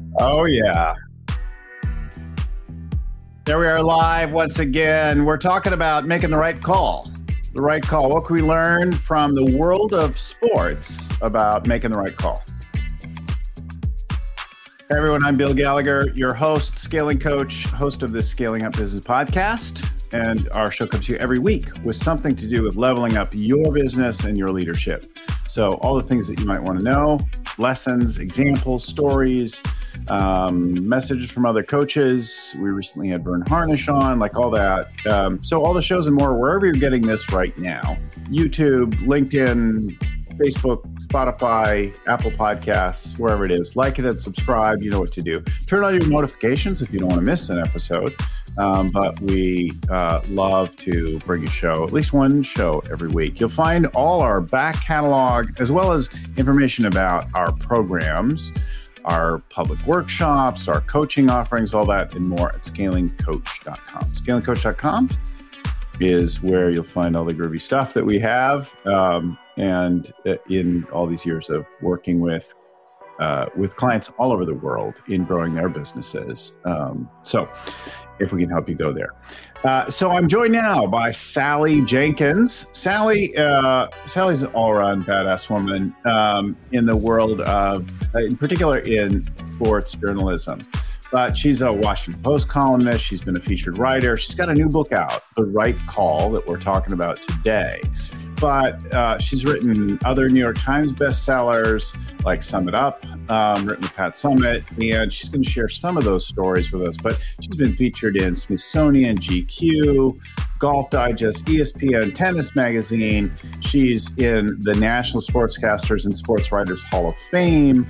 Oh, yeah. There we are live once again. We're talking about making the right call. The right call. What can we learn from the world of sports about making the right call? Hey everyone, I'm Bill Gallagher, your host, scaling coach, host of this Scaling Up Business podcast. And our show comes to you every week with something to do with leveling up your business and your leadership. So all the things that you might want to know, lessons, examples, stories, messages from other coaches. We recently had Vern Harnish on, like all that. So all the shows and more, wherever you're getting this right now, YouTube, LinkedIn, Facebook, Spotify, Apple Podcasts, wherever it is, like it and subscribe. You know what to do. Turn on your notifications if you don't want to miss an episode. But we love to bring a show, at least one show every week. You'll find all our back catalog, as well as information about our programs, our public workshops, our coaching offerings, all that and more at scalingcoach.com. Scalingcoach.com is where you'll find all the groovy stuff that we have. And in all these years of working with clients all over the world in growing their businesses. So if we can help you go there. So I'm joined now by Sally Jenkins. Sally's an all-around badass woman in the world of, in particular in sports journalism. But she's a Washington Post columnist. She's been a featured writer. She's got a new book out, The Right Call, that we're talking about today. But she's written other New York Times bestsellers like Sum It Up, written with Pat Summitt, and she's going to share some of those stories with us. But she's been featured in Smithsonian, GQ, Golf Digest, ESPN, Tennis Magazine. She's in the National Sportscasters and Sports Writers Hall of Fame,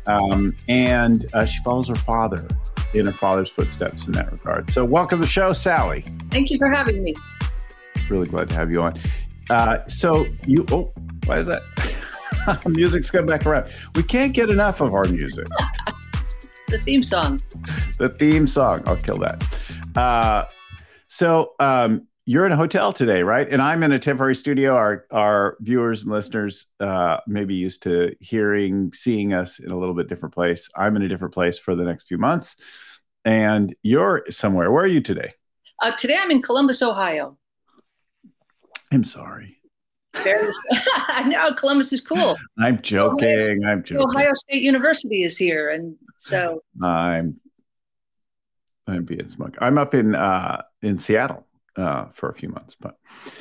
and she follows her father in her father's footsteps in that regard. So welcome to the show, Sally. Thank you for having me. Really glad to have you on. Why is that? Music's come back around. We can't get enough of our music. The theme song. The theme song. I'll kill that. So you're in a hotel today, right? And I'm in a temporary studio. Our viewers and listeners may be used to seeing us in a little bit different place. I'm in a different place for the next few months. And you're somewhere. Where are you today? Today I'm in Columbus, Ohio. I'm sorry. No, Columbus is cool. I'm joking. Ohio State University is here, and so I'm being smug. I'm up in Seattle for a few months, but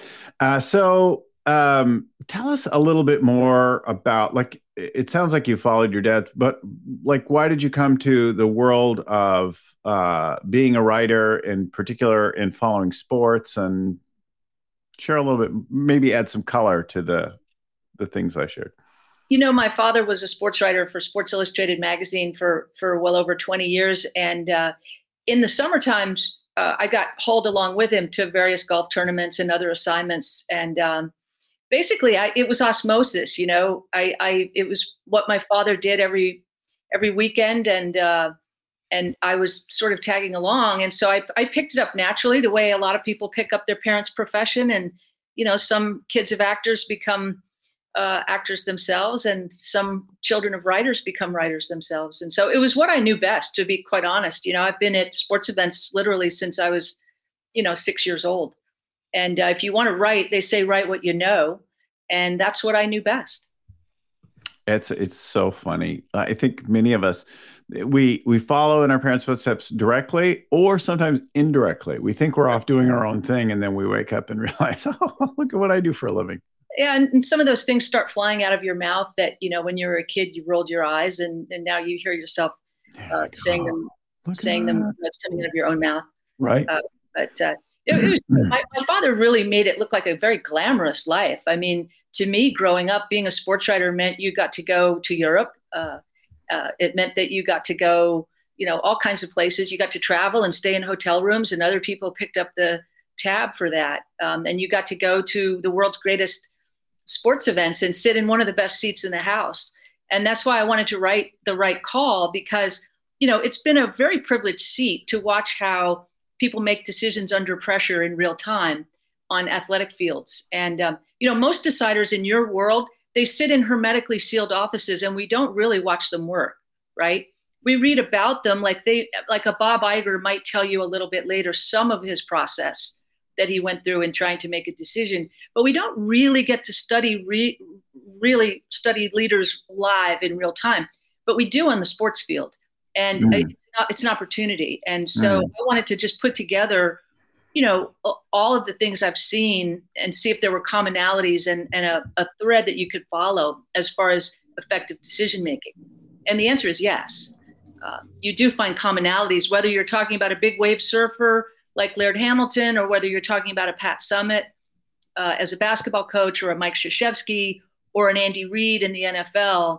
tell us a little bit more about, like, it sounds like you followed your dad, but like, why did you come to the world of being a writer, in particular in following sports, and share a little bit, maybe add some color to the things I shared. You know, my father was a sports writer for Sports Illustrated magazine for well over 20 years. And in the summer times, I got hauled along with him to various golf tournaments and other assignments. And basically, it was osmosis. You know, it was what my father did every weekend, and I was sort of tagging along. And so I picked it up naturally, the way a lot of people pick up their parents' profession. And, you know, some kids of actors become actors themselves, and some children of writers become writers themselves. And so it was what I knew best, to be quite honest. You know, I've been at sports events literally since I was, 6 years old. And if you want to write, they say, write what you know. And that's what I knew best. It's so funny. I think many of us, we follow in our parents' footsteps directly or sometimes indirectly. We think we're off doing our own thing, and then we wake up and realize, oh, look at what I do for a living. Yeah, and some of those things start flying out of your mouth that, when you were a kid, you rolled your eyes, and now you hear yourself saying them. It's coming out of your own mouth. Right. It was my father really made it look like a very glamorous life. I mean, to me, growing up, being a sports writer meant you got to go to Europe. It meant that you got to go, all kinds of places. You got to travel and stay in hotel rooms, and other people picked up the tab for that. And you got to go to the world's greatest sports events and sit in one of the best seats in the house. And that's why I wanted to write The Right Call, because, it's been a very privileged seat to watch how people make decisions under pressure in real time on athletic fields. And, most deciders in your world, they sit in hermetically sealed offices, and we don't really watch them work, right? we read about them like a Bob Iger might tell you a little bit later some of his process that he went through in trying to make a decision. But we don't really get to really study leaders live in real time. But we do on the sports field. And it's an opportunity. And so I wanted to just put together, all of the things I've seen and see if there were commonalities and a thread that you could follow as far as effective decision making. And the answer is yes. You do find commonalities, whether you're talking about a big wave surfer like Laird Hamilton, or whether you're talking about a Pat Summitt as a basketball coach, or a Mike Krzyzewski, or an Andy Reid in the NFL,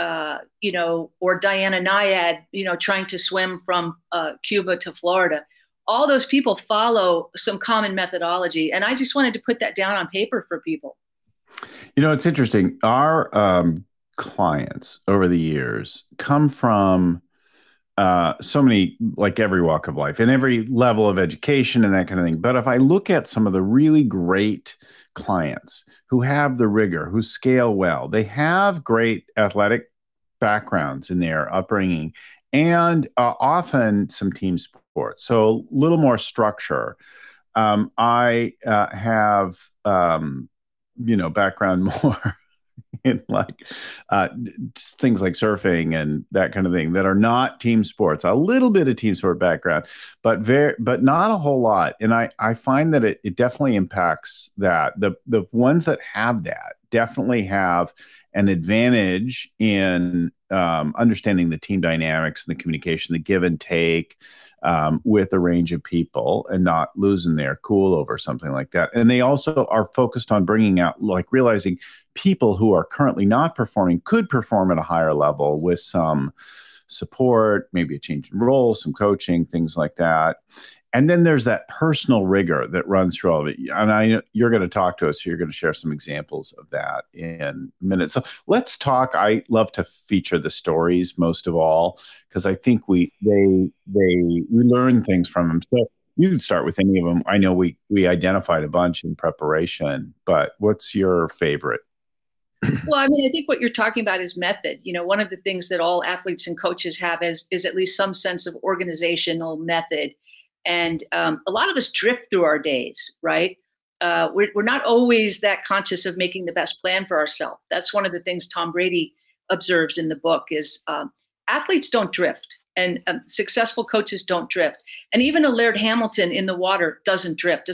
or Diana Nyad, trying to swim from Cuba to Florida. All those people follow some common methodology. And I just wanted to put that down on paper for people. It's interesting. Our clients over the years come from so many, like every walk of life and every level of education and that kind of thing. But if I look at some of the really great clients who have the rigor, who scale well, they have great athletic backgrounds in their upbringing, and often some team sports. So a little more structure. I have, background more in things like surfing and that kind of thing that are not team sports. A little bit of team sport background, but not a whole lot. And I find that it definitely impacts that. The ones that have that definitely have an advantage in understanding the team dynamics and the communication, the give and take with a range of people, and not losing their cool over something like that. And they also are focused on bringing out, realizing people who are currently not performing could perform at a higher level with some support, maybe a change in role, some coaching, things like that. And then there's that personal rigor that runs through all of it. And I know you're going to talk to us, so you're going to share some examples of that in a minute. So let's talk. I love to feature the stories most of all, because I think we learn things from them. So you can start with any of them. I know we identified a bunch in preparation, but what's your favorite? Well, I think what you're talking about is method. One of the things that all athletes and coaches have is at least some sense of organizational method. And a lot of us drift through our days, right? We're not always that conscious of making the best plan for ourselves. That's one of the things Tom Brady observes in the book is athletes don't drift, and successful coaches don't drift. And even a Laird Hamilton in the water doesn't drift.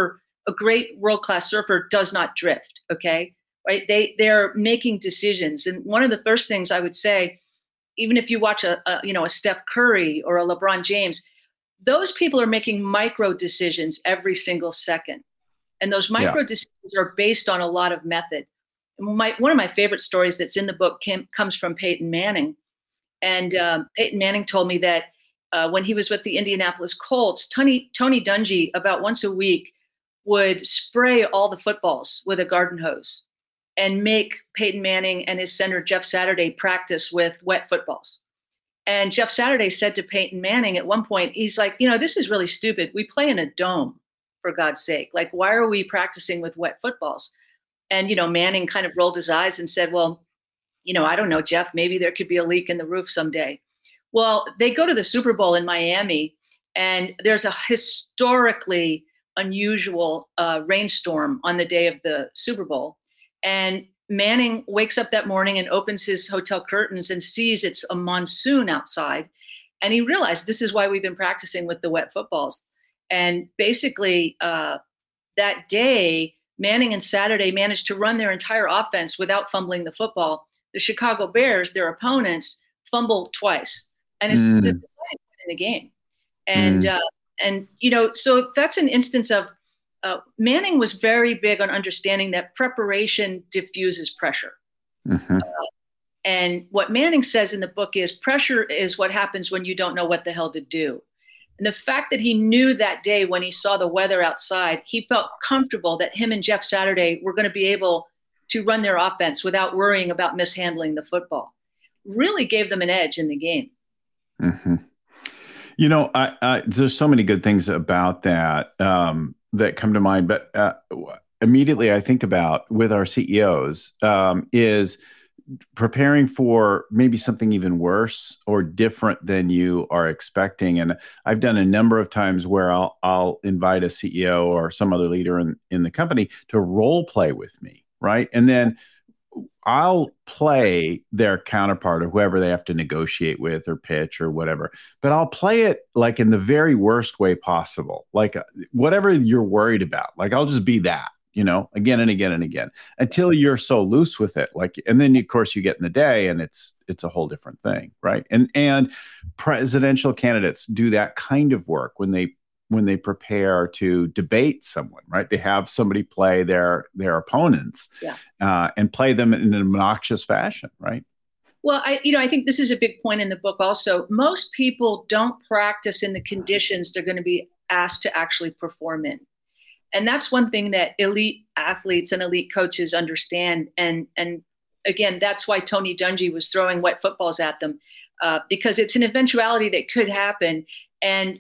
A great world-class surfer does not drift, okay? Right? They're making decisions. And one of the first things I would say, even if you watch a Steph Curry or a LeBron James, those people are making micro decisions every single second. And those micro decisions are based on a lot of method. And one of my favorite stories that's in the book comes from Peyton Manning. And Peyton Manning told me that when he was with the Indianapolis Colts, Tony Dungy about once a week would spray all the footballs with a garden hose and make Peyton Manning and his center Jeff Saturday practice with wet footballs. And Jeff Saturday said to Peyton Manning at one point, he's like, this is really stupid. We play in a dome, for God's sake. Like, why are we practicing with wet footballs? And, Manning kind of rolled his eyes and said, well, I don't know, Jeff, maybe there could be a leak in the roof someday. Well, they go to the Super Bowl in Miami, and there's a historically unusual rainstorm on the day of the Super Bowl. And Manning wakes up that morning and opens his hotel curtains and sees it's a monsoon outside. And he realized this is why we've been practicing with the wet footballs. And basically that day, Manning and Saturday managed to run their entire offense without fumbling the football. The Chicago Bears, their opponents, fumbled twice. And it's decided in the game. And, so that's an instance of Manning was very big on understanding that preparation diffuses pressure. Mm-hmm. And what Manning says in the book is pressure is what happens when you don't know what the hell to do. And the fact that he knew that day when he saw the weather outside, he felt comfortable that him and Jeff Saturday were going to be able to run their offense without worrying about mishandling the football. Really gave them an edge in the game. Mm-hmm. There's so many good things about that that come to mind, but immediately I think about with our CEOs is preparing for maybe something even worse or different than you are expecting. And I've done a number of times where I'll invite a CEO or some other leader in the company to role play with me, right? And then I'll play their counterpart or whoever they have to negotiate with or pitch or whatever, but I'll play it like in the very worst way possible. Like whatever you're worried about, like I'll just be that, again and again and again until you're so loose with it. Like, and then of course you get in the day and it's a whole different thing. Right. And presidential candidates do that kind of work when they prepare to debate someone, right? They have somebody play their opponents and play them in an obnoxious fashion, right? Well, I think this is a big point in the book also. Most people don't practice in the conditions they're going to be asked to actually perform in. And that's one thing that elite athletes and elite coaches understand. And again, that's why Tony Dungy was throwing wet footballs at them, because it's an eventuality that could happen. And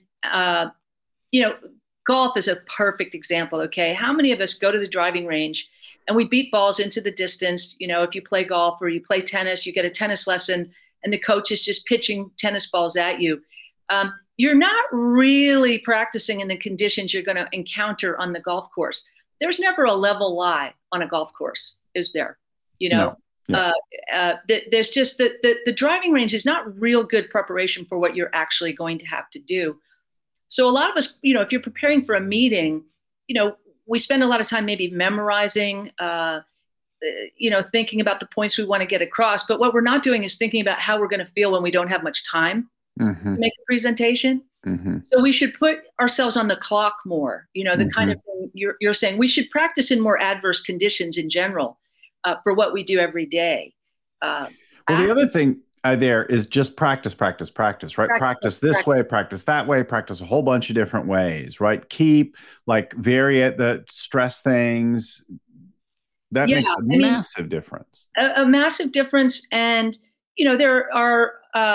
golf is a perfect example. Okay. How many of us go to the driving range and we beat balls into the distance? If you play golf or you play tennis, you get a tennis lesson and the coach is just pitching tennis balls at you. You're not really practicing in the conditions you're going to encounter on the golf course. There's never a level lie on a golf course, is there? No. There's just the driving range is not real good preparation for what you're actually going to have to do. So a lot of us, if you're preparing for a meeting, we spend a lot of time maybe memorizing, thinking about the points we want to get across. But what we're not doing is thinking about how we're going to feel when we don't have much time to make a presentation. So we should put ourselves on the clock more, the kind of thing you're saying. We should practice in more adverse conditions in general for what we do every day. The other thing there is just practice, right? Practice this way, practice that way, practice a whole bunch of different ways, right? Vary at the stress things. That makes a massive difference. A massive difference. And, there are,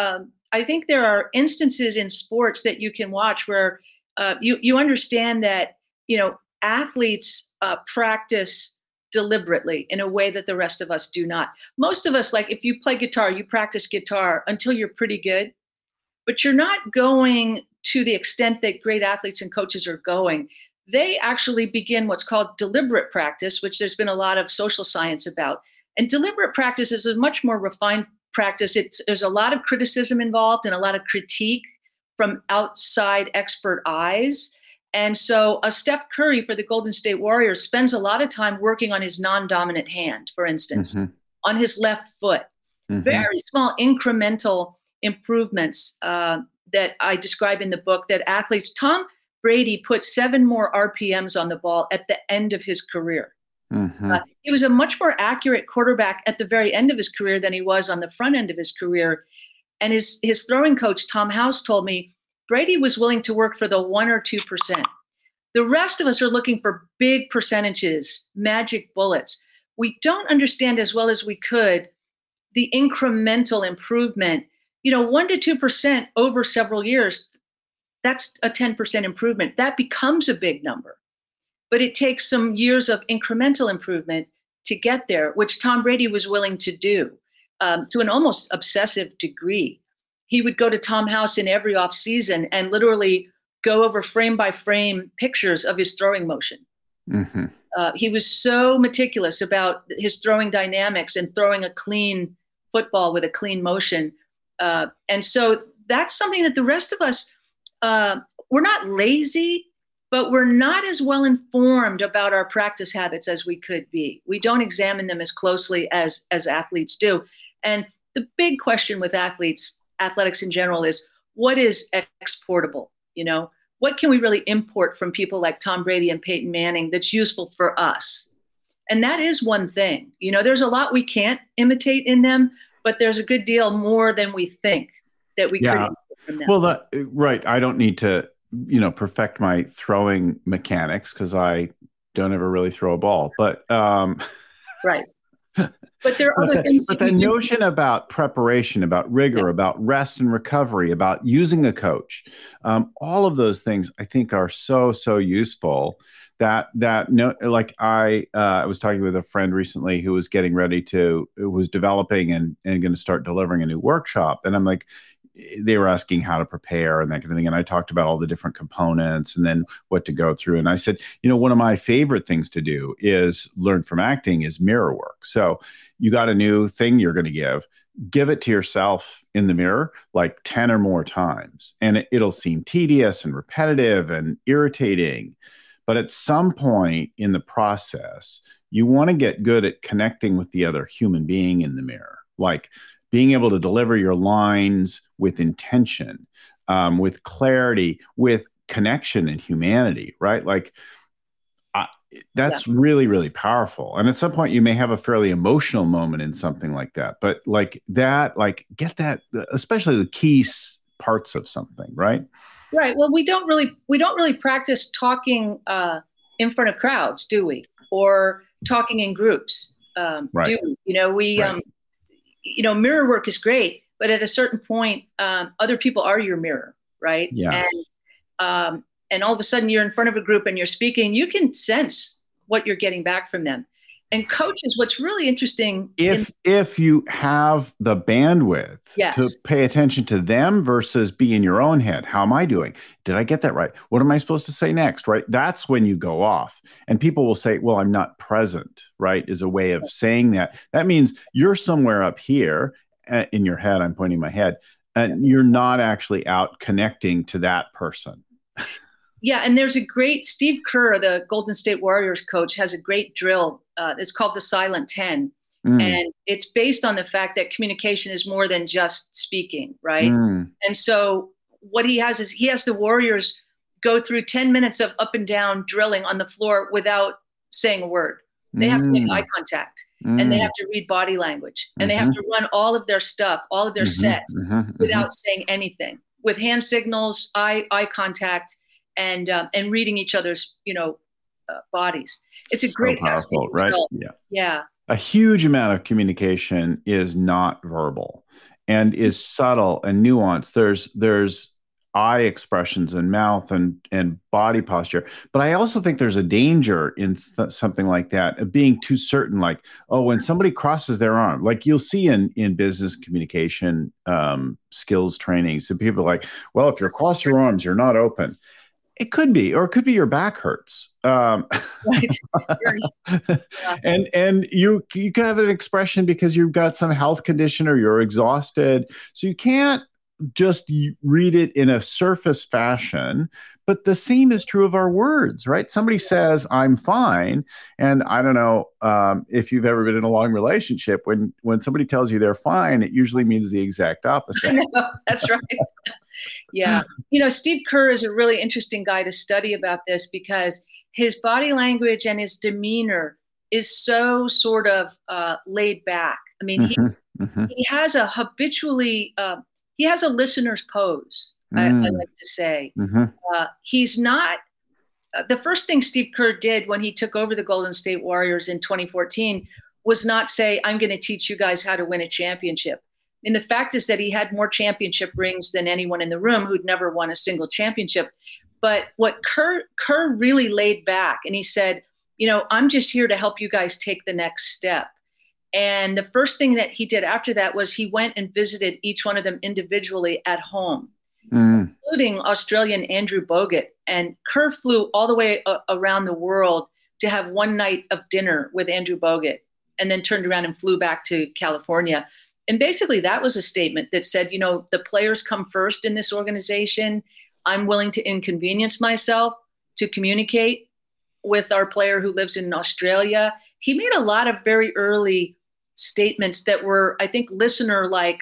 I think there are instances in sports that you can watch where you understand that, athletes practice deliberately in a way that the rest of us do not. Most of us, like if you play guitar, you practice guitar until you're pretty good, but you're not going to the extent that great athletes and coaches are going. They actually begin what's called deliberate practice, which there's been a lot of social science about. And deliberate practice is a much more refined practice. There's a lot of criticism involved and a lot of critique from outside expert eyes. And so a Steph Curry for the Golden State Warriors spends a lot of time working on his non-dominant hand, for instance, on his left foot. Very small incremental improvements that I describe in the book that athletes. Tom Brady put 7 more RPMs on the ball at the end of his career. He was a much more accurate quarterback at the very end of his career than he was on the front end of his career. And his throwing coach, Tom House, told me Brady was willing to work for the 1 or 2%. The rest of us are looking for big percentages, magic bullets. We don't understand as well as we could the incremental improvement. 1 to 2% over several years, that's a 10% improvement. That becomes a big number. But it takes some years of incremental improvement to get there, which Tom Brady was willing to do to an almost obsessive degree. He would go to Tom House in every offseason and literally go over frame by frame pictures of his throwing motion. He was so meticulous about his throwing dynamics and throwing a clean football with a clean motion. And so that's something that the rest of us, we're not lazy, but we're not as well informed about our practice habits as we could be. We don't examine them as closely as athletes do. And the big question with athletics in general is, what is exportable? What can we really import from people like Tom Brady and Peyton Manning that's useful for us? And that is one thing. There's a lot we can't imitate in them, but there's a good deal more than we think that we could imitate from them. Well, right. I don't need to, perfect my throwing mechanics because I don't ever really throw a ball. But right. But there are other things. But the notion about preparation, about rigor, about rest and recovery, about using a coach, all of those things I think are so useful no, like I was talking with a friend recently who was who was developing and going to start delivering a new workshop. And I'm like, they were asking how to prepare and that kind of thing. And I talked about all the different components and then what to go through. And I said, one of my favorite things to do is learn from acting is mirror work. So you got a new thing you're going to give it to yourself in the mirror like 10 or more times. And it'll seem tedious and repetitive and irritating. But at some point in the process, you want to get good at connecting with the other human being in the mirror, like being able to deliver your lines with intention, with clarity, with connection and humanity, right? Like that's really, really powerful. And at some point you may have a fairly emotional moment in something like that, but get that, especially the key parts of something, right? Right. Well, we don't really practice talking in front of crowds, do we? Or talking in groups, right. Do we? Right. Mirror work is great, but at a certain point, other people are your mirror, right? Yes. And all of a sudden you're in front of a group and you're speaking, you can sense what you're getting back from them. And coaches, what's really interesting. If you have the bandwidth to pay attention to them versus be in your own head, how am I doing? Did I get that right? What am I supposed to say next, right? That's when you go off. And people will say, well, I'm not present, right? Is a way of saying that. That means you're somewhere up here in your head. I'm pointing my head. And you're not actually out connecting to that person. Yeah, and there's a great, Steve Kerr, the Golden State Warriors coach, has a great drill. It's called the Silent 10. And it's based on the fact that communication is more than just speaking, right? And so what he has is he has the Warriors go through 10 minutes of up and down drilling on the floor without saying a word. They have to make eye contact and they have to read body language and they have to run all of their stuff, all of their sets without saying anything, with hand signals, eye contact, and reading each other's, bodies. It's a great, powerful, right? Yeah. A huge amount of communication is not verbal and is subtle and nuanced. There's eye expressions and mouth and body posture, but I also think there's a danger in something like that of being too certain. Like, when somebody crosses their arm, like you'll see in business communication skills training, so people are like, well, if you cross your arms, you're not open. It could be, or it could be your back hurts. Right. Yeah. And you could have an expression because you've got some health condition or you're exhausted. So you can't just read it in a surface fashion, but the same is true of our words, right? Somebody says, I'm fine. And I don't know if you've ever been in a long relationship, when somebody tells you they're fine, it usually means the exact opposite. I know, that's right. Yeah. Steve Kerr is a really interesting guy to study about this because his body language and his demeanor is so sort of laid back. I mean, he has a habitually, he has a listener's pose, I like to say. He's not, the first thing Steve Kerr did when he took over the Golden State Warriors in 2014 was not say, I'm going to teach you guys how to win a championship. And the fact is that he had more championship rings than anyone in the room who'd never won a single championship. But what Kerr really laid back, and he said, I'm just here to help you guys take the next step. And the first thing that he did after that was he went and visited each one of them individually at home, including Australian Andrew Bogut. And Kerr flew all the way around the world to have one night of dinner with Andrew Bogut, and then turned around and flew back to California. And basically that was a statement that said, the players come first in this organization. I'm willing to inconvenience myself to communicate with our player who lives in Australia. He made a lot of very early statements that were, I think, listener-like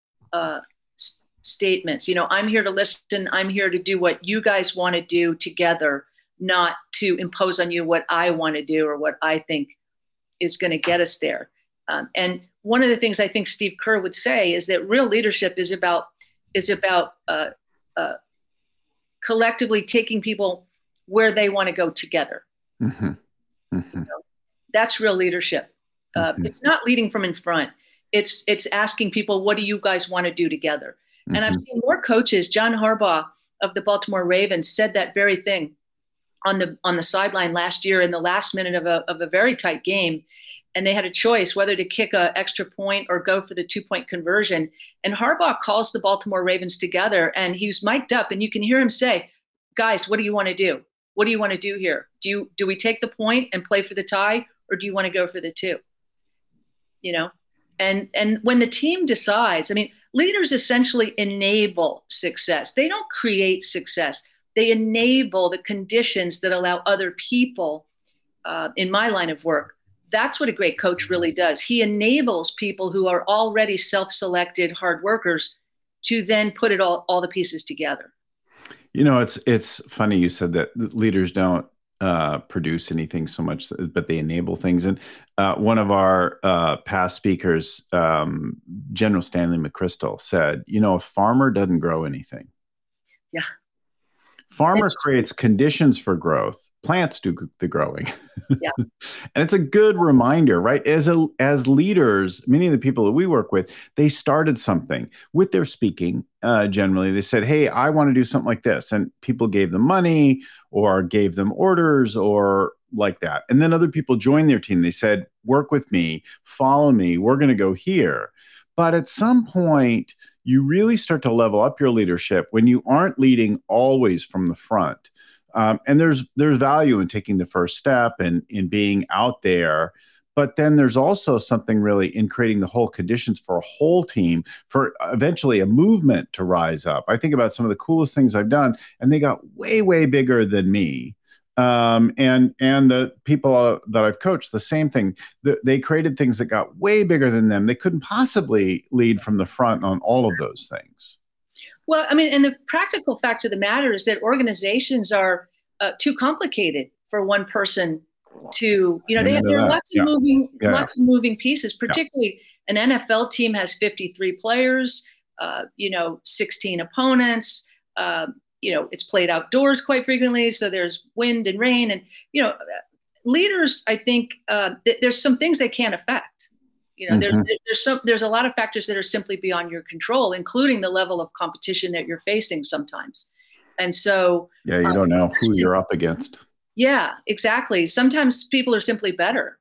statements. I'm here to listen. I'm here to do what you guys want to do together, not to impose on you what I want to do or what I think is going to get us there. And one of the things I think Steve Kerr would say is that real leadership is about collectively taking people where they want to go together. That's real leadership. It's not leading from in front. It's asking people, what do you guys want to do together? And I've seen more coaches. John Harbaugh of the Baltimore Ravens said that very thing on the sideline last year in the last minute of a very tight game, and they had a choice whether to kick an extra point or go for the 2-point conversion. And Harbaugh calls the Baltimore Ravens together, and he was mic'd up, and you can hear him say, "Guys, what do you want to do? What do you want to do here? Do we take the point and play for the tie, or do you want to go for the 2?" You know, and when the team decides, I mean, leaders essentially enable success. They don't create success. They enable the conditions that allow other people, in my line of work. That's what a great coach really does. He enables people who are already self-selected hard workers to then put it all the pieces together. You know, it's funny you said that leaders don't produce anything so much, but they enable things. And one of our past speakers, General Stanley McChrystal, said, you know, a farmer doesn't grow anything. Yeah. Farmer creates conditions for growth. Plants do the growing. Yeah. And it's a good reminder, right? As leaders, many of the people that we work with, they started something with their speaking. Generally, they said, "Hey, I want to do something like this," and people gave them money or gave them orders or like that. And then other people joined their team. They said, "Work with me, follow me. We're going to go here." But at some point, you really start to level up your leadership when you aren't leading always from the front. And there's value in taking the first step and in being out there. But then there's also something really in creating the whole conditions for a whole team, for eventually a movement to rise up. I think about some of the coolest things I've done, and they got way, way bigger than me. And the people that I've coached, the same thing. They created things that got way bigger than them. They couldn't possibly lead from the front on all of those things. Well, I mean, and the practical fact of the matter is that organizations are too complicated for one person to, you know, there are lots of moving pieces, particularly an NFL team has 53 players, 16 opponents, it's played outdoors quite frequently. So there's wind and rain and, leaders, I think there's some things they can't affect. There's a lot of factors that are simply beyond your control, including the level of competition that you're facing sometimes. And so, you don't know who you're up against. Yeah, exactly. Sometimes people are simply better,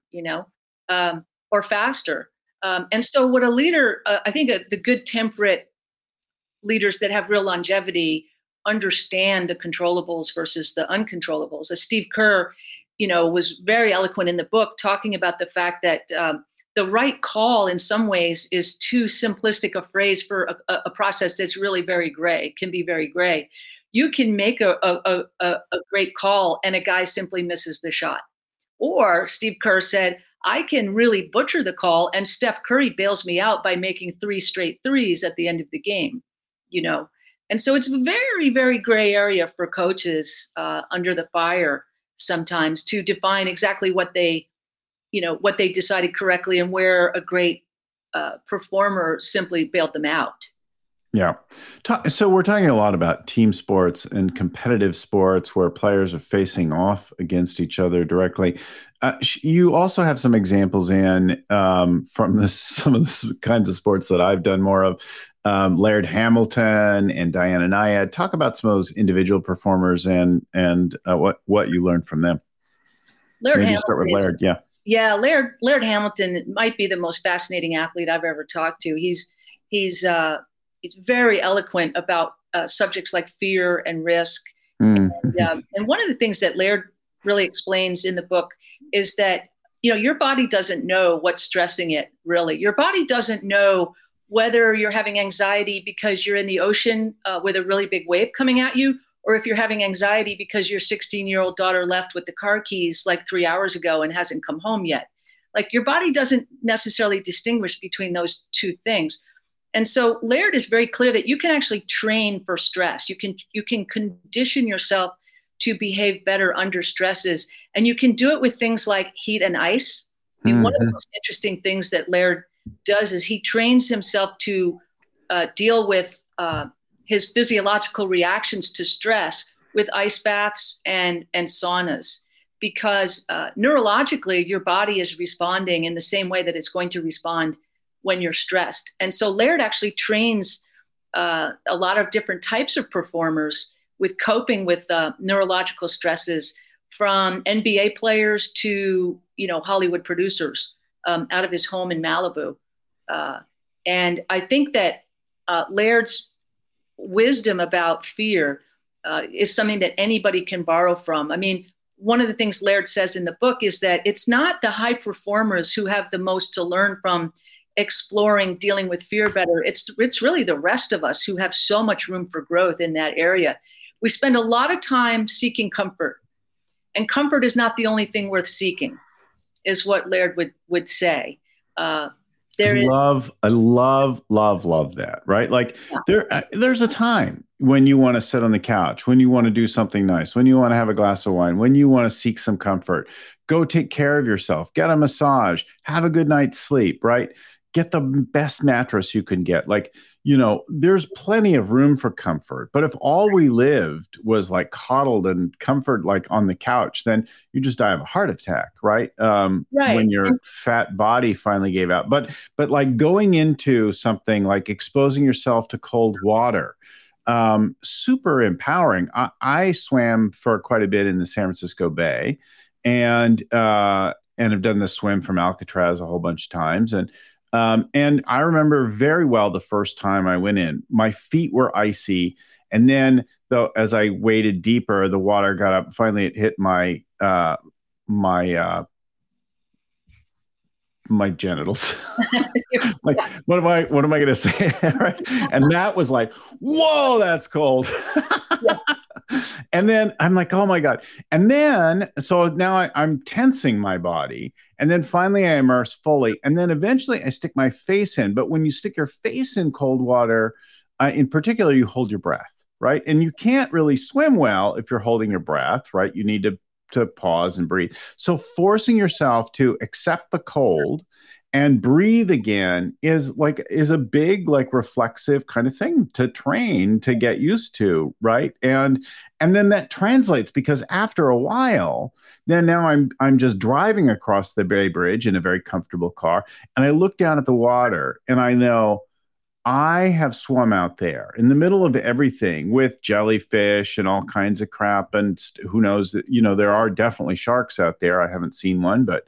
or faster. And so what a leader, I think the good temperate leaders that have real longevity understand the controllables versus the uncontrollables. As Steve Kerr, was very eloquent in the book talking about the fact that the right call in some ways is too simplistic a phrase for a process that's really very gray, can be very gray. You can make a great call and a guy simply misses the shot. Or Steve Kerr said, I can really butcher the call and Steph Curry bails me out by making 3 straight threes at the end of the game, And so it's a very, very gray area for coaches under the fire sometimes to define exactly what they decided correctly and where a great performer simply bailed them out. Yeah. So we're talking a lot about team sports and competitive sports where players are facing off against each other directly. You also have some examples from some of the kinds of sports that I've done more of. Laird Hamilton and Diana Nyad. Talk about some of those individual performers and what you learned from them. Maybe start with Laird. Yeah. Yeah, Laird Hamilton might be the most fascinating athlete I've ever talked to. He's very eloquent about subjects like fear and risk. And one of the things that Laird really explains in the book is that, your body doesn't know what's stressing it, really. Your body doesn't know whether you're having anxiety because you're in the ocean with a really big wave coming at you, or if you're having anxiety because your 16-year-old daughter left with the car keys like 3 hours ago and hasn't come home yet. Like your body doesn't necessarily distinguish between those two things. And so Laird is very clear that you can actually train for stress. You can condition yourself to behave better under stresses. And you can do it with things like heat and ice. I mean, one of the most interesting things that Laird does is he trains himself to deal with his physiological reactions to stress with ice baths and saunas, because neurologically, your body is responding in the same way that it's going to respond when you're stressed. And so Laird actually trains a lot of different types of performers with coping with neurological stresses from NBA players to, Hollywood producers out of his home in Malibu. And I think that Laird's wisdom about fear is something that anybody can borrow from. I mean, one of the things Laird says in the book is that it's not the high performers who have the most to learn from exploring dealing with fear better. It's really the rest of us who have so much room for growth in that area. We spend a lot of time seeking comfort, and comfort is not the only thing worth seeking, is what Laird would say. I love that, right? Like there's a time when you want to sit on the couch, when you want to do something nice, when you want to have a glass of wine, when you want to seek some comfort, go take care of yourself, get a massage, have a good night's sleep, right? Get the best mattress you can get. Like, there's plenty of room for comfort. But if all we lived was like coddled and comfort, like on the couch, then you just die of a heart attack, right? When your fat body finally gave out. But like going into something like exposing yourself to cold water, super empowering. I swam for quite a bit in the San Francisco Bay, and have done the swim from Alcatraz a whole bunch of times. And I remember very well the first time I went in, my feet were icy. And then as I waded deeper, the water got up. Finally, it hit my genitals. Like, what am I going to say? Right? And that was like, whoa, that's cold. And then I'm like, oh my God. And then, so now I'm tensing my body. And then finally I immerse fully. And then eventually I stick my face in. But when you stick your face in cold water, in particular, you hold your breath, right? And you can't really swim well if you're holding your breath, right? You need to pause and breathe. So forcing yourself to accept the cold and breathe again is a big, like, reflexive kind of thing to train, to get used to, right? And then that translates, because after a while, then now I'm just driving across the Bay Bridge in a very comfortable car, and I look down at the water and I know I have swum out there in the middle of everything with jellyfish and all kinds of crap. And who knows that, there are definitely sharks out there. I haven't seen one, but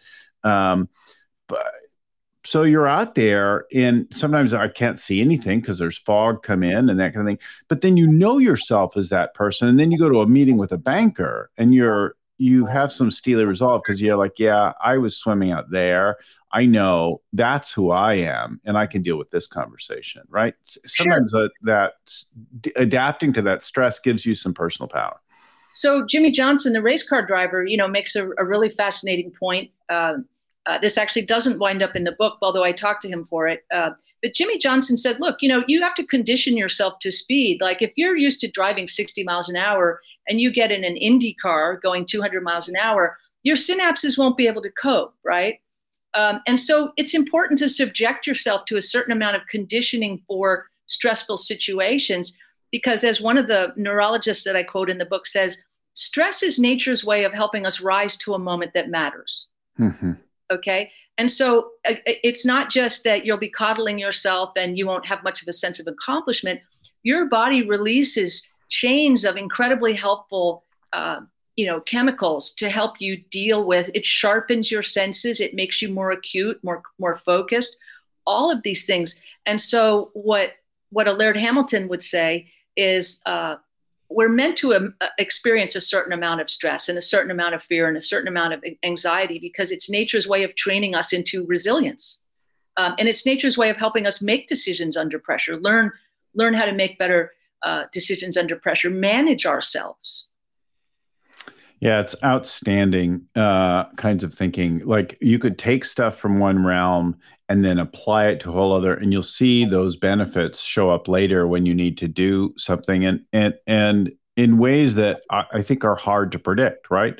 so you're out there, and sometimes I can't see anything because there's fog come in and that kind of thing. But then yourself as that person, and then you go to a meeting with a banker, and you have some steely resolve because you're like, yeah, I was swimming out there. I know that's who I am, and I can deal with this conversation, right? Sometimes that adapting to that stress gives you some personal power. So Jimmy Johnson, the race car driver, makes a really fascinating point. This actually doesn't wind up in the book, although I talked to him for it. But Jimmy Johnson said, look, you have to condition yourself to speed. Like, if you're used to driving 60 miles an hour and you get in an Indy car going 200 miles an hour, your synapses won't be able to cope, right? And so it's important to subject yourself to a certain amount of conditioning for stressful situations, because as one of the neurologists that I quote in the book says, stress is nature's way of helping us rise to a moment that matters. Mm-hmm. Okay. And so it's not just that you'll be coddling yourself and you won't have much of a sense of accomplishment. Your body releases chains of incredibly helpful, chemicals to help you deal with. It sharpens your senses. It makes you more acute, more focused, all of these things. And so what a Laird Hamilton would say is, we're meant to experience a certain amount of stress and a certain amount of fear and a certain amount of anxiety, because it's nature's way of training us into resilience. And it's nature's way of helping us make decisions under pressure, learn how to make better decisions under pressure, manage ourselves. Yeah, it's outstanding kinds of thinking. Like, you could take stuff from one realm and then apply it to a whole other, and you'll see those benefits show up later when you need to do something, and in ways that I think are hard to predict, right?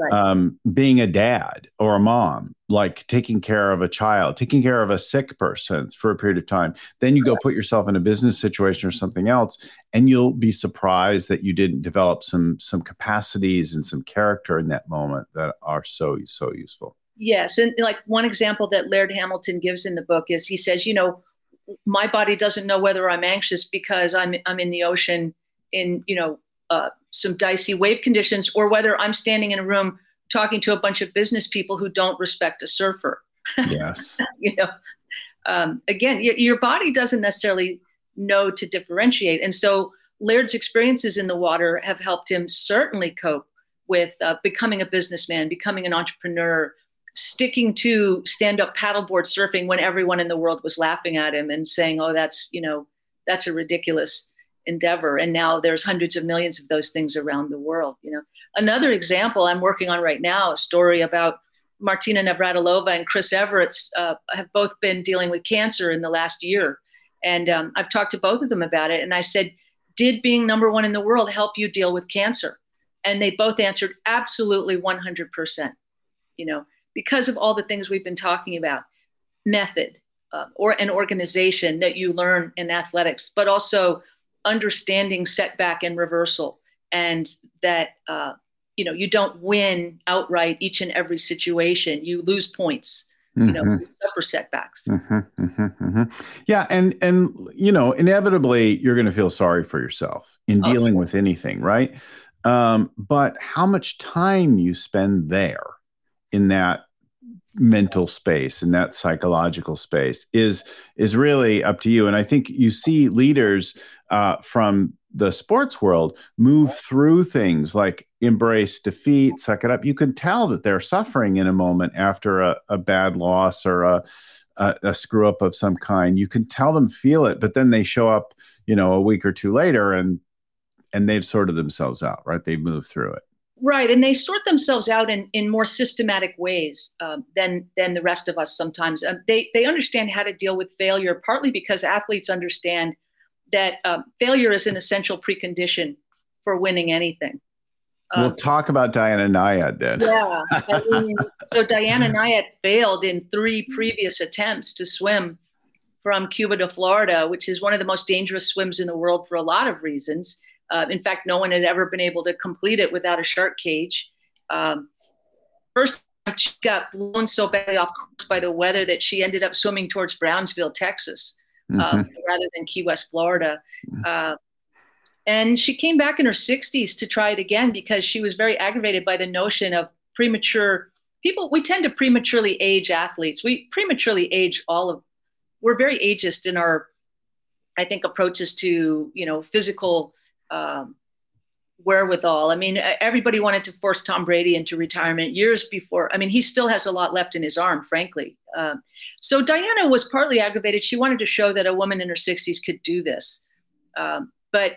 Being a dad or a mom, like taking care of a child, taking care of a sick person for a period of time. Then you go put yourself in a business situation or something else, and you'll be surprised that you didn't develop some capacities and some character in that moment that are so useful. Yes. And like one example that Laird Hamilton gives in the book is, he says, my body doesn't know whether I'm anxious because I'm in the ocean in, some dicey wave conditions, or whether I'm standing in a room talking to a bunch of business people who don't respect a surfer. Yes. Again, your body doesn't necessarily know to differentiate. And so Laird's experiences in the water have helped him certainly cope with becoming a businessman, becoming an entrepreneur, sticking to stand-up paddleboard surfing when everyone in the world was laughing at him and saying, oh, that's a ridiculous endeavor. And now there's hundreds of millions of those things around the world. Another example I'm working on right now, a story about Martina Navratilova and Chris Everett have both been dealing with cancer in the last year. And I've talked to both of them about it. And I said, did being number one in the world help you deal with cancer? And they both answered absolutely 100%, because of all the things we've been talking about, method or an organization that you learn in athletics, but also understanding setback and reversal, and that, you don't win outright each and every situation. You lose points, you suffer setbacks. Yeah. And, inevitably you're going to feel sorry for yourself in dealing with anything, right? But how much time you spend there in that mental space, in that psychological space is really up to you. And I think you see leaders from the sports world move through things like embrace defeat, suck it up. You can tell that they're suffering in a moment after a bad loss or a screw up of some kind. You can tell them feel it, but then they show up, a week or two later and they've sorted themselves out, right? They've moved through it. Right. And they sort themselves out in more systematic ways than the rest of us sometimes. They understand how to deal with failure, partly because athletes understand that failure is an essential precondition for winning anything. We'll talk about Diana Nyad then. Yeah. So Diana Nyad failed in 3 previous attempts to swim from Cuba to Florida, which is one of the most dangerous swims in the world for a lot of reasons. In fact, no one had ever been able to complete it without a shark cage. First time she got blown so badly off course by the weather that she ended up swimming towards Brownsville, Texas, rather than Key West, Florida. And she came back in her 60s to try it again because she was very aggravated by the notion of premature people. We tend to prematurely age athletes. We prematurely age we're very ageist in our, I think, approaches to, physical wherewithal. I mean, everybody wanted to force Tom Brady into retirement years before. I mean, he still has a lot left in his arm, frankly. So Diana was partly aggravated. She wanted to show that a woman in her 60s could do this. But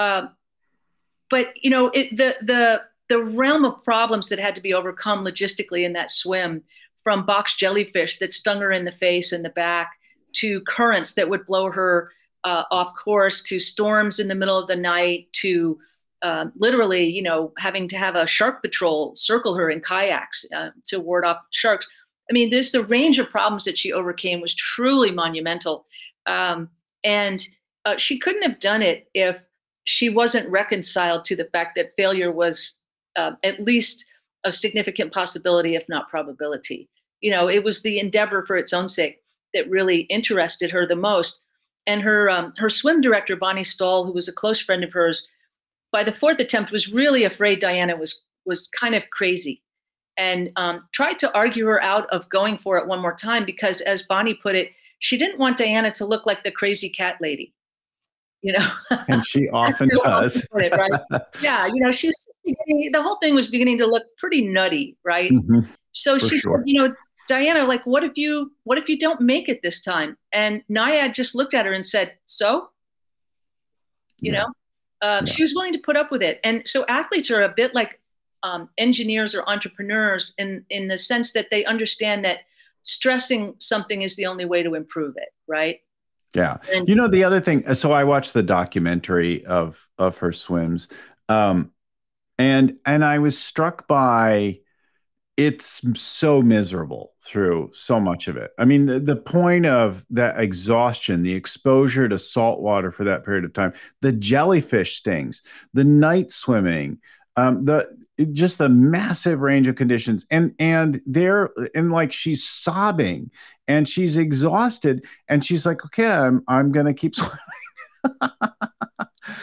the realm of problems that had to be overcome logistically in that swim, from box jellyfish that stung her in the face and the back, to currents that would blow her off course, to storms in the middle of the night, to literally, having to have a shark patrol circle her in kayaks to ward off sharks. I mean, the range of problems that she overcame was truly monumental. And she couldn't have done it if she wasn't reconciled to the fact that failure was at least a significant possibility, if not probability. It was the endeavor for its own sake that really interested her the most. And her swim director, Bonnie Stahl, who was a close friend of hers, by the 4th attempt was really afraid Diana was kind of crazy, and tried to argue her out of going for it one more time because, as Bonnie put it, she didn't want Diana to look like the crazy cat lady. And she often does. It, right? Yeah, she was the whole thing was beginning to look pretty nutty, right? So she said, Diana, like, what if you don't make it this time? And Nyad just looked at her and said, so, she was willing to put up with it. And so athletes are a bit like engineers or entrepreneurs in the sense that they understand that stressing something is the only way to improve it, right? Yeah. And the other thing, so I watched the documentary of her swims, and I was struck by, it's so miserable through so much of it. I mean, the point of that exhaustion, the exposure to salt water for that period of time, the jellyfish stings, the night swimming, the massive range of conditions, and like she's sobbing and she's exhausted and she's like, okay, I'm going to keep swimming.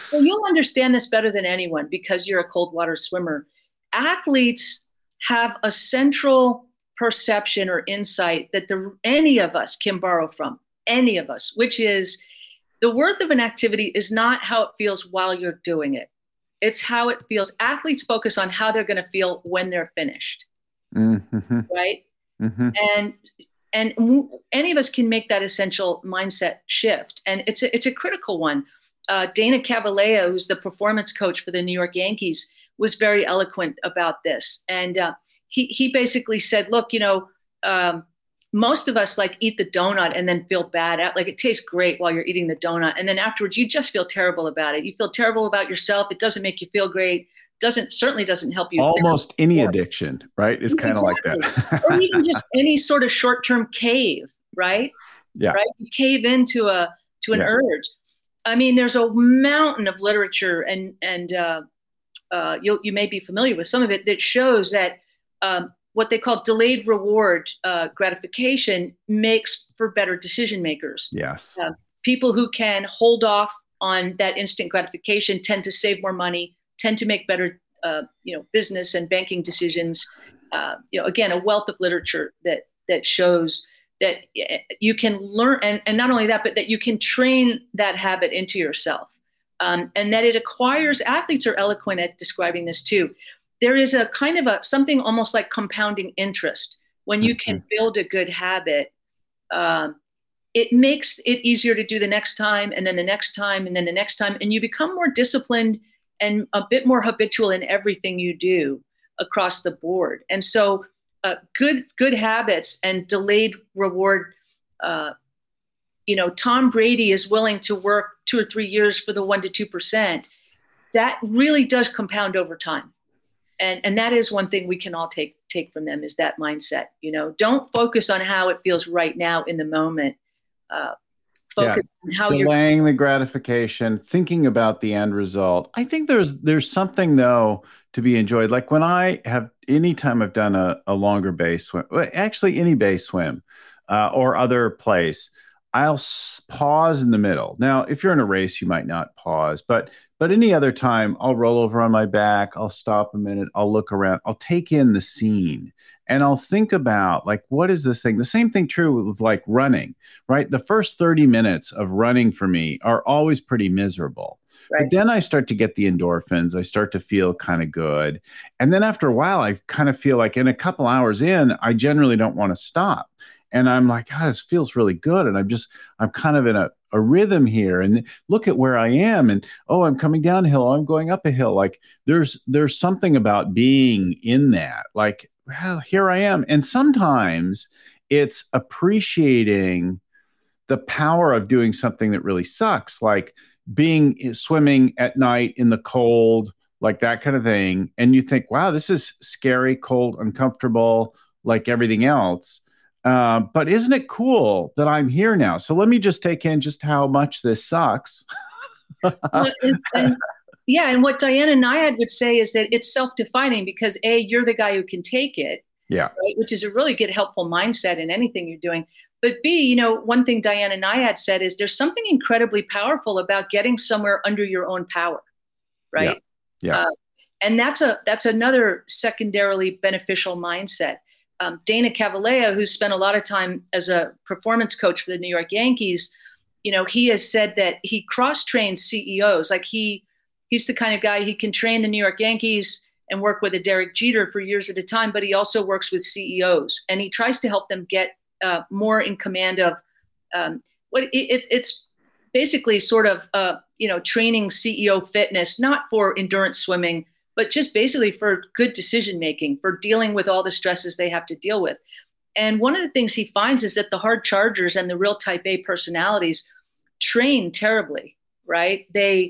Well, you'll understand this better than anyone because you're a cold water swimmer. Athletes have a central perception or insight that any of us can borrow from, any of us, which is the worth of an activity is not how it feels while you're doing it. It's how it feels. Athletes focus on how they're going to feel when they're finished, right? And any of us can make that essential mindset shift, and it's a critical one. Dana Cavaleo, who's the performance coach for the New York Yankees, was very eloquent about this, and he basically said, "Look, most of us like eat the donut and then feel bad. Like it tastes great while you're eating the donut, and then afterwards you just feel terrible about it. You feel terrible about yourself. It doesn't make you feel great. Certainly doesn't help you. Almost any addiction, right? Is kind of like that. Or even just any sort of short-term cave, right? Yeah. Right. You cave into an urge. I mean, there's a mountain of literature, and you may be familiar with some of it that shows that what they call delayed reward gratification makes for better decision makers. Yes. People who can hold off on that instant gratification tend to save more money, tend to make better, business and banking decisions. Again, a wealth of literature that shows that you can learn, and not only that, but that you can train that habit into yourself, and that it acquires. Athletes are eloquent at describing this too. There is a kind of something almost like compounding interest when you can build a good habit. It makes it easier to do the next time, and then the next time, and then the next time, and you become more disciplined and a bit more habitual in everything you do across the board. And so good habits and delayed reward, Tom Brady is willing to work 2 or 3 years for the 1% to 2%. That really does compound over time. And that is one thing we can all take from them, is that mindset. Don't focus on how it feels right now in the moment. Focus on how delaying the gratification, thinking about the end result. I think there's something though to be enjoyed. Like when anytime I've done a longer base swim, actually any base swim or other place, I'll pause in the middle. Now, if you're in a race, you might not pause, but any other time, I'll roll over on my back, I'll stop a minute, I'll look around, I'll take in the scene, and I'll think about, like, what is this thing? The same thing true with like running, right? The first 30 minutes of running for me are always pretty miserable. Right. But then I start to get the endorphins. I start to feel kind of good. And then after a while, I kind of feel like in a couple hours in, I generally don't want to stop. And I'm like, God, this feels really good. And I'm kind of in a rhythm here. And look at where I am. And, I'm coming down a hill. I'm going up a hill. Like there's something about being in that, like, well, here I am. And sometimes it's appreciating the power of doing something that really sucks, like swimming at night in the cold, like that kind of thing. And you think, wow, this is scary, cold, uncomfortable, like everything else. But isn't it cool that I'm here now? So let me just take in just how much this sucks. And what Diana Nyad would say is that it's self-defining because A, you're the guy who can take it, right? Which is a really good, helpful mindset in anything you're doing. But B, one thing Diana Nyad said is there's something incredibly powerful about getting somewhere under your own power, right? Yeah. And that's another secondarily beneficial mindset. Dana Cavaleo, who spent a lot of time as a performance coach for the New York Yankees, he has said that he cross-trains CEOs. Like he's the kind of guy, he can train the New York Yankees and work with a Derek Jeter for years at a time, but he also works with CEOs, and he tries to help them get more in command of it's basically sort of training CEO fitness, not for endurance swimming, but just basically for good decision making, for dealing with all the stresses they have to deal with. And one of the things he finds is that the hard chargers and the real type A personalities train terribly, right? They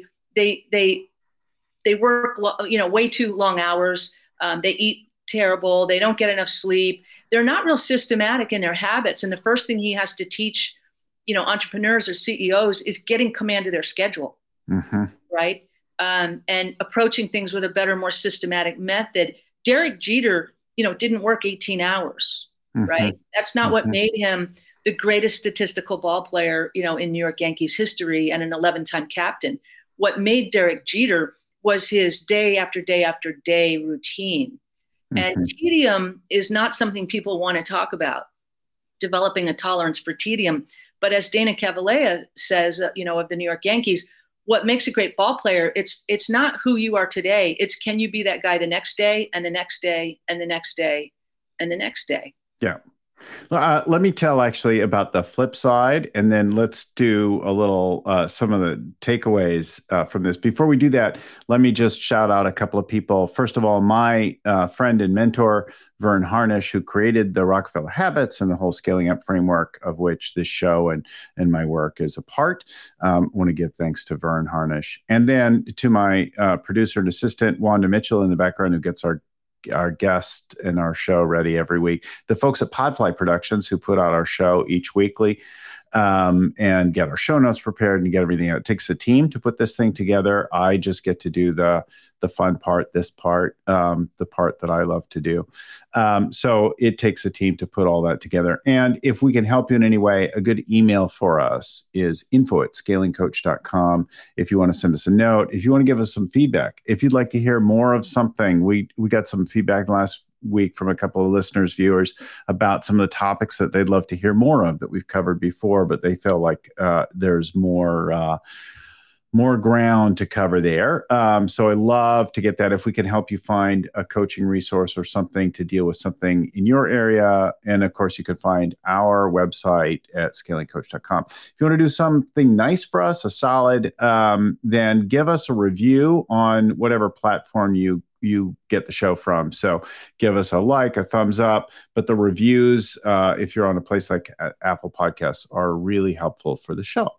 work, way too long hours. They eat terrible. They don't get enough sleep. They're not real systematic in their habits. And the first thing he has to teach, entrepreneurs or CEOs is getting command of their schedule, right? And approaching things with a better, more systematic method. Derek Jeter, didn't work 18 hours, right? That's not what made him the greatest statistical ball player, in New York Yankees history and an 11-time captain. what made Derek Jeter was his day after day after day routine. And tedium is not something people want to talk about, developing a tolerance for tedium. But as Dana Cavalea says, of the New York Yankees, what makes a great ball player, it's not who you are today. It's can you be that guy the next day and the next day and the next day and the next day. Yeah. Let me tell actually about the flip side, and then let's do a little some of the takeaways from this. Before we do that, let me just shout out a couple of people. First of all, my friend and mentor, Vern Harnish, who created the Rockefeller Habits and the whole scaling up framework of which this show and my work is a part. I want to give thanks to Vern Harnish. And then to my producer and assistant, Wanda Mitchell in the background, who gets our guest and our show ready every week. The folks at Podfly Productions, who put out our show each weekly and get our show notes prepared and get everything out. It takes a team to put this thing together. I just get to do the fun part, this part, the part that I love to do. So it takes a team to put all that together. And if we can help you in any way, a good email for us is info@scalingcoach.com. If you want to send us a note, if you want to give us some feedback, if you'd like to hear more of something, we got some feedback last week from a couple of listeners, viewers, about some of the topics that they'd love to hear more of that we've covered before, but they feel like there's more ground to cover there. So I love to get that. If we can help you find a coaching resource or something to deal with something in your area. And of course, you can find our website at scalingcoach.com. If you want to do something nice for us, a solid, then give us a review on whatever platform you get the show from. So give us a like, a thumbs up, but the reviews, if you're on a place like Apple Podcasts, are really helpful for the show.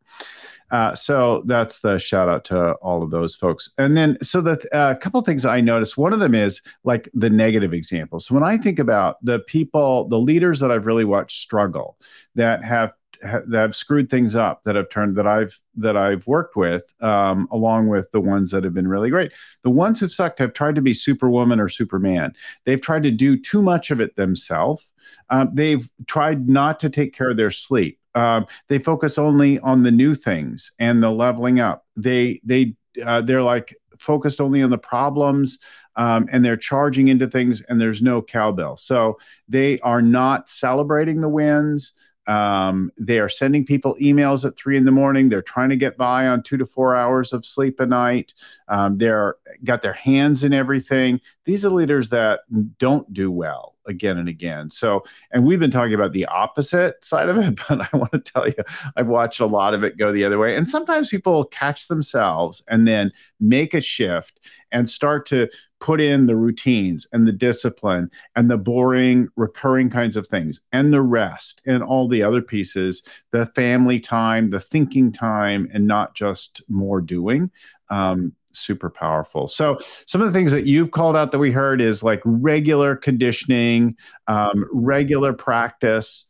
So that's the shout out to all of those folks. And then, so a couple of things I noticed, one of them is like the negative examples. So when I think about the people, the leaders that I've really watched struggle, that have screwed things up, that I've worked with, along with the ones that have been really great. The ones who've sucked have tried to be Superwoman or Superman. They've tried to do too much of it themselves. They've tried not to take care of their sleep. They focus only on the new things and the leveling up. They're like focused only on the problems, and they're charging into things, and there's no cowbell. So they are not celebrating the wins. They are sending people emails at 3 a.m. They're trying to get by on 2 to 4 hours of sleep a night. They're got their hands in everything. These are leaders that don't do well again and again. So, and we've been talking about the opposite side of it, but I want to tell you, I've watched a lot of it go the other way. And sometimes people catch themselves and then make a shift and start to put in the routines and the discipline and the boring, recurring kinds of things and the rest and all the other pieces, the family time, the thinking time, and not just more doing. Super powerful. So some of the things that you've called out that we heard is like regular conditioning, regular practice,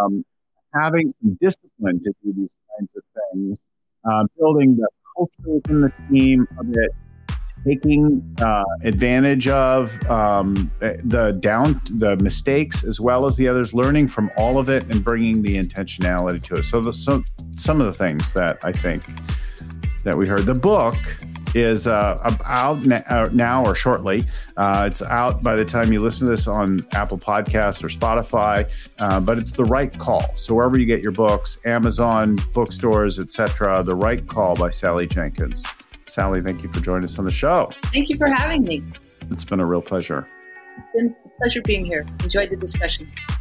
having some discipline to do these kinds of things, building the culture within the team of it, taking advantage of the mistakes as well as the others, learning from all of it and bringing the intentionality to it. So some of the things that I think that we heard. The book is out now or shortly. It's out by the time you listen to this on Apple Podcasts or Spotify, but it's The Right Call. So wherever you get your books, Amazon, bookstores, etc., The Right Call by Sally Jenkins. Sally, thank you for joining us on the show. Thank you for having me. It's been a real pleasure. It's been a pleasure being here. Enjoyed the discussion.